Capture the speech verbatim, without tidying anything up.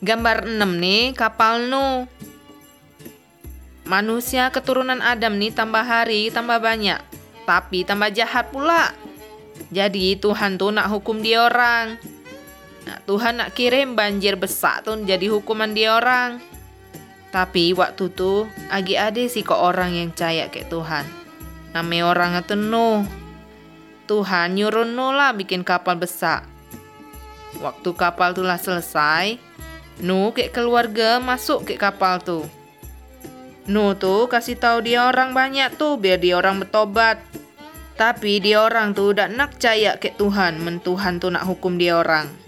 Gambar enam nih, kapal Nuh. Manusia keturunan Adam nih tambah hari tambah banyak, tapi tambah jahat pula. Jadi Tuhan tuh nak hukum dia orang. Nah, Tuhan nak kirim banjir besar tuh jadi hukuman dia orang. Tapi waktu tuh agi ada sih kok orang yang percaya kayak Tuhan. Namanya orang itu Nuh. Tuhan nyuruh Nuh lah bikin kapal besar. Waktu kapal tuh lah selesai, Nuh kayak keluarga masuk ke kapal tuh. Nuh tuh kasih tahu dia orang banyak tuh biar dia orang bertobat. Tapi dia orang tuh udah nak percaya ke Tuhan, men Tuhan tuh nak hukum dia orang.